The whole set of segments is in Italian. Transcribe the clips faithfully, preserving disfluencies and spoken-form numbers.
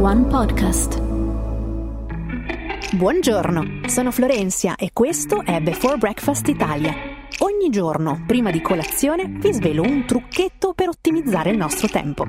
One Podcast. Buongiorno, sono Florenzia e questo è Before Breakfast Italia. Ogni giorno, prima di colazione, vi svelo un trucchetto per ottimizzare il nostro tempo.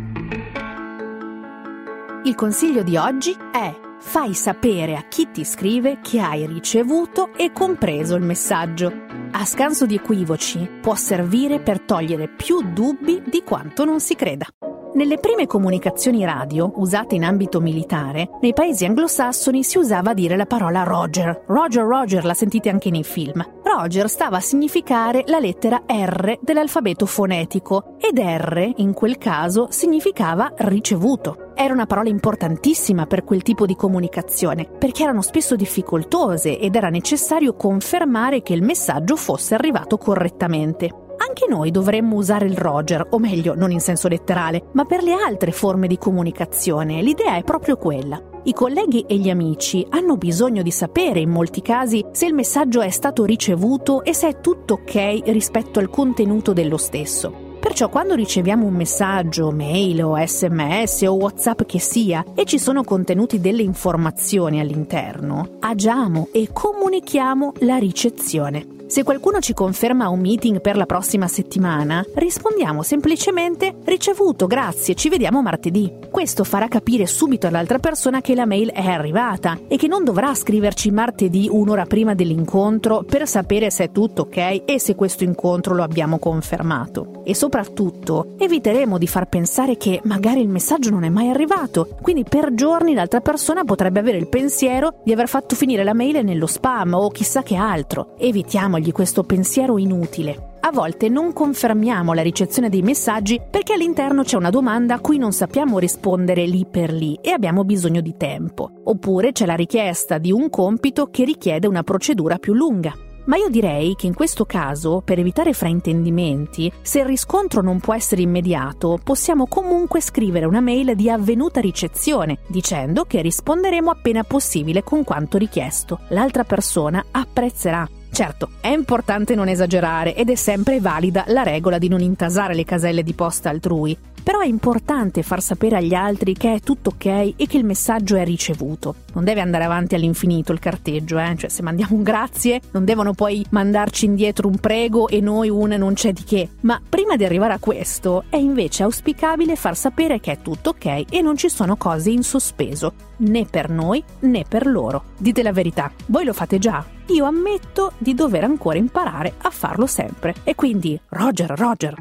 Il consiglio di oggi è: fai sapere a chi ti scrive che hai ricevuto e compreso il messaggio. A scanso di equivoci, può servire per togliere più dubbi di quanto non si creda. Nelle prime comunicazioni radio, usate in ambito militare, nei paesi anglosassoni si usava dire la parola Roger. Roger, Roger, la sentite anche nei film. Roger stava a significare la lettera R dell'alfabeto fonetico ed R, in quel caso, significava ricevuto. Era una parola importantissima per quel tipo di comunicazione, perché erano spesso difficoltose ed era necessario confermare che il messaggio fosse arrivato correttamente. Anche noi dovremmo usare il Roger, o meglio, non in senso letterale, ma per le altre forme di comunicazione. L'idea è proprio quella. I colleghi e gli amici hanno bisogno di sapere, in molti casi, se il messaggio è stato ricevuto e se è tutto ok rispetto al contenuto dello stesso. Perciò quando riceviamo un messaggio, mail o sms o WhatsApp che sia, e ci sono contenuti delle informazioni all'interno, agiamo e comunichiamo la ricezione. Se qualcuno ci conferma un meeting per la prossima settimana, rispondiamo semplicemente ricevuto, grazie, ci vediamo martedì. Questo farà capire subito all'altra persona che la mail è arrivata e che non dovrà scriverci martedì un'ora prima dell'incontro per sapere se è tutto ok e se questo incontro lo abbiamo confermato. E soprattutto eviteremo di far pensare che magari il messaggio non è mai arrivato, quindi per giorni l'altra persona potrebbe avere il pensiero di aver fatto finire la mail nello spam o chissà che altro. Evitiamo questo pensiero inutile. A volte non confermiamo la ricezione dei messaggi perché all'interno c'è una domanda a cui non sappiamo rispondere lì per lì e abbiamo bisogno di tempo. Oppure c'è la richiesta di un compito che richiede una procedura più lunga. Ma io direi che in questo caso, per evitare fraintendimenti, se il riscontro non può essere immediato, possiamo comunque scrivere una mail di avvenuta ricezione, dicendo che risponderemo appena possibile con quanto richiesto. L'altra persona apprezzerà. Certo, è importante non esagerare ed è sempre valida la regola di non intasare le caselle di posta altrui, però è importante far sapere agli altri che è tutto ok e che il messaggio è ricevuto. Non deve andare avanti all'infinito il carteggio, eh? Cioè se mandiamo un grazie non devono poi mandarci indietro un prego e noi un non c'è di che. Ma prima di arrivare a questo è invece auspicabile far sapere che è tutto ok e non ci sono cose in sospeso, né per noi né per loro. Dite la verità, voi lo fate già? Io ammetto di dover ancora imparare a farlo sempre. E quindi Roger, Roger.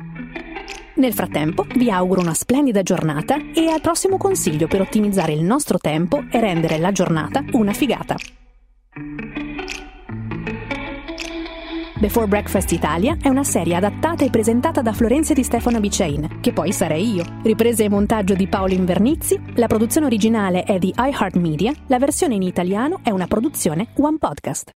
Nel frattempo vi auguro una splendida giornata e al prossimo consiglio per ottimizzare il nostro tempo e rendere la giornata una figata. Before Breakfast Italia è una serie adattata e presentata da Florenzia Di Stefano Bicain, che poi sarei io. Riprese e montaggio di Paolo Invernizzi, la produzione originale è di iHeartMedia, la versione in italiano è una produzione One Podcast.